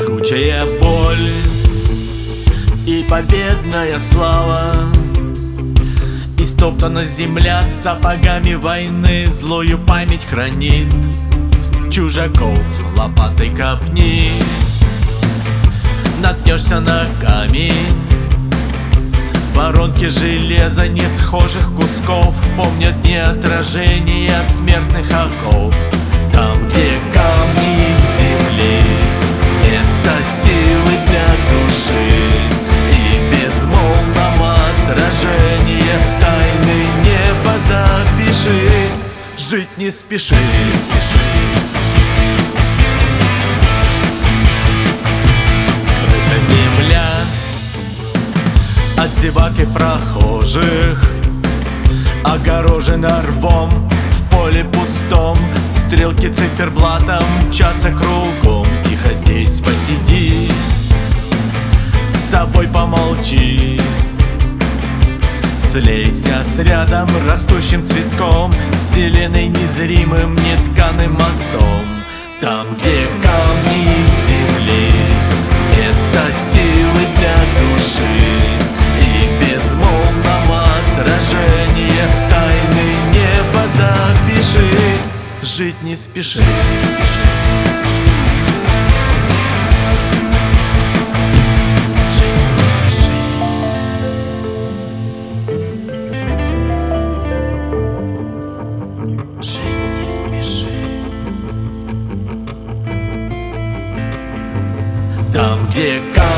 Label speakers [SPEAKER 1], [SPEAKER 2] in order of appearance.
[SPEAKER 1] Жгучая боль и победная слава. Истоптана земля сапогами войны, злую память хранит. Чужаков лопатой копни, наткнешься ногами. Воронки железа не схожих кусков помнят дни отражения смертных оков. Там, где камни земли, место силы для души и безмолвного отражения тайны неба запиши. Жить не спеши. Скрыта земля от зевак и прохожих, огорожена рвом в поле пустом. Стрелки циферблатом мчатся кругом. Тихо здесь посиди, с собой помолчи. Слейся с рядом растущим цветком, вселенной незримым нетканым мостом. Там, где камни земли, место силы для души и безмолвного отражения тайны неба запиши. Жить не спеши. Там, где